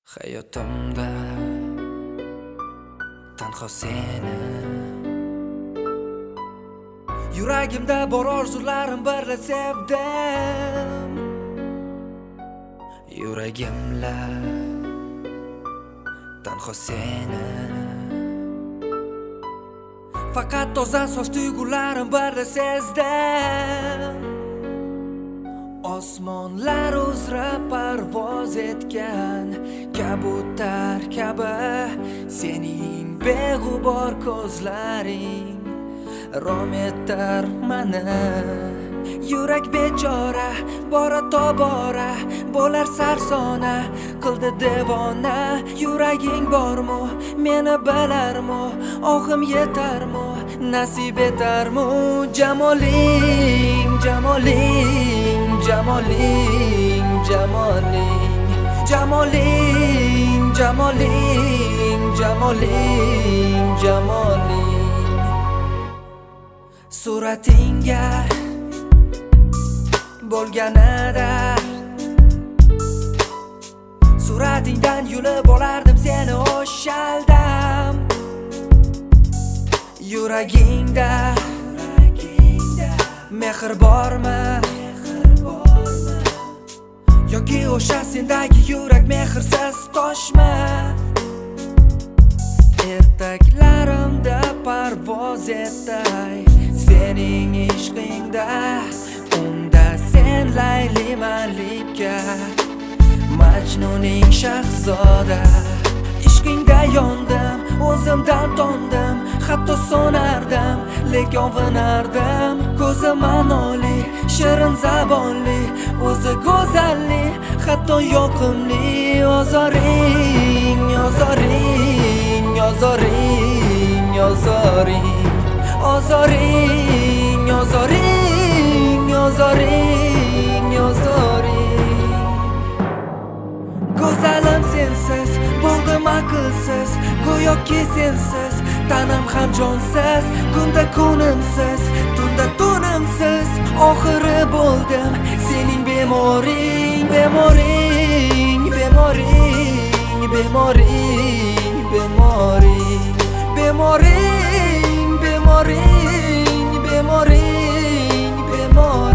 Hayotimda tanho seni, yuragimda bor orzularim birla sevdim. Yuragimla tanho seni, faqat toza soch tuyg'ularim birla sezdim. Osmonlar uzra parvoz etgan kabutar kabi sening beg'ubor ko'zlaring rom etar mani. Yurak bechora bora tobora bo'lar sarsona qildi devona. Yuraging bormi, meni bilarmi, ohim yetarmi, nasib etarmi? Jamoling, jamoling, jamoling, jamoling, jamoling, jamoling, jamoling, jamoling. Suratingga bo'lganida suratingdan yulib olardim seni o'shaldam. Yuragingda mehr bormi yoki o'sha sendagi yurak mehrsiz toshmi? Ertaklarimda parvoz etay sening ishqingda, unda sen Layli malika, Majnuning shahzoda. Ishqingda yondim, o'zimdan tondim, hatto so'nardim, lekin ovinardim. Ko'zi ma'noli, shirin zabonli, o'zi go'zalli, hatto yoqimli. Ozoring, ozoring, ozoring, ozoring, ozoring, ozoring, ozoring, ozoring. Go'zalim sensiz bo'ldim aqlsiz, go'yoki sensiz tanam ham jonsiz. Kunda kunimsiz, tunda tunimsiz, oxiri bo'ldim sening bemoring, bemoring, bemoring, bemoring, bemoring, bemoring, bemoring, bemoring, bemoring.